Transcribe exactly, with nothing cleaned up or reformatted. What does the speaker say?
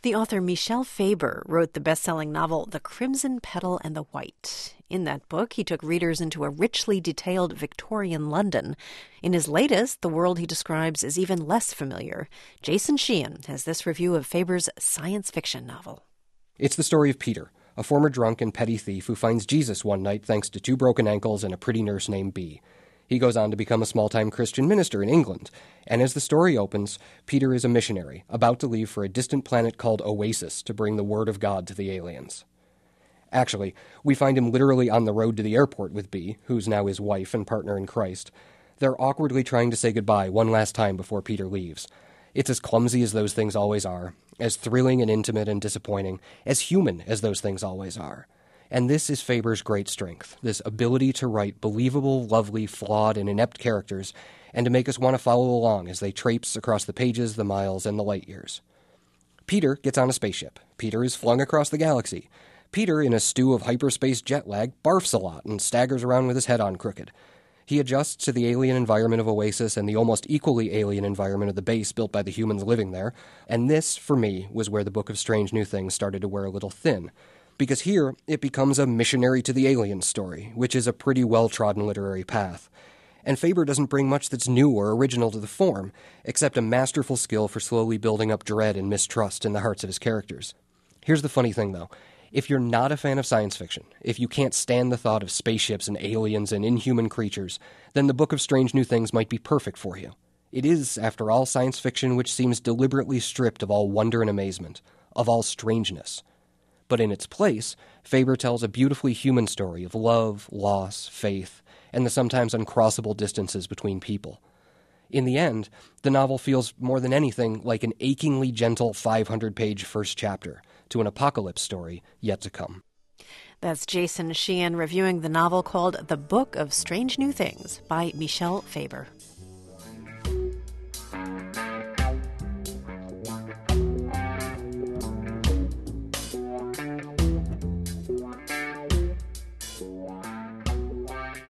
The author Michel Faber wrote the best-selling novel The Crimson Petal and the White. In that book, he took readers into a richly detailed Victorian London. In his latest, the world he describes is even less familiar. Jason Sheehan has this review of Faber's science fiction novel. It's the story of Peter, a former drunk and petty thief who finds Jesus one night thanks to two broken ankles and a pretty nurse named Bee. He goes on to become a small-time Christian minister in England, and as the story opens, Peter is a missionary, about to leave for a distant planet called Oasis to bring the word of God to the aliens. Actually, we find him literally on the road to the airport with Bee, who's now his wife and partner in Christ. They're awkwardly trying to say goodbye one last time before Peter leaves. It's as clumsy as those things always are, as thrilling and intimate and disappointing, as human as those things always are. And this is Faber's great strength, this ability to write believable, lovely, flawed, and inept characters, and to make us want to follow along as they traipse across the pages, the miles, and the light years. Peter gets on a spaceship. Peter is flung across the galaxy. Peter, in a stew of hyperspace jet lag, barfs a lot and staggers around with his head on crooked. He adjusts to the alien environment of Oasis and the almost equally alien environment of the base built by the humans living there, and this, for me, was where the Book of Strange New Things started to wear a little thin. Because here, it becomes a missionary to the aliens story, which is a pretty well-trodden literary path. And Faber doesn't bring much that's new or original to the form, except a masterful skill for slowly building up dread and mistrust in the hearts of his characters. Here's the funny thing, though. If you're not a fan of science fiction, if you can't stand the thought of spaceships and aliens and inhuman creatures, then the Book of Strange New Things might be perfect for you. It is, after all, science fiction which seems deliberately stripped of all wonder and amazement, of all strangeness. But in its place, Faber tells a beautifully human story of love, loss, faith, and the sometimes uncrossable distances between people. In the end, the novel feels more than anything like an achingly gentle five hundred page first chapter to an apocalypse story yet to come. That's Jason Sheehan reviewing the novel called The Book of Strange New Things by Michel Faber.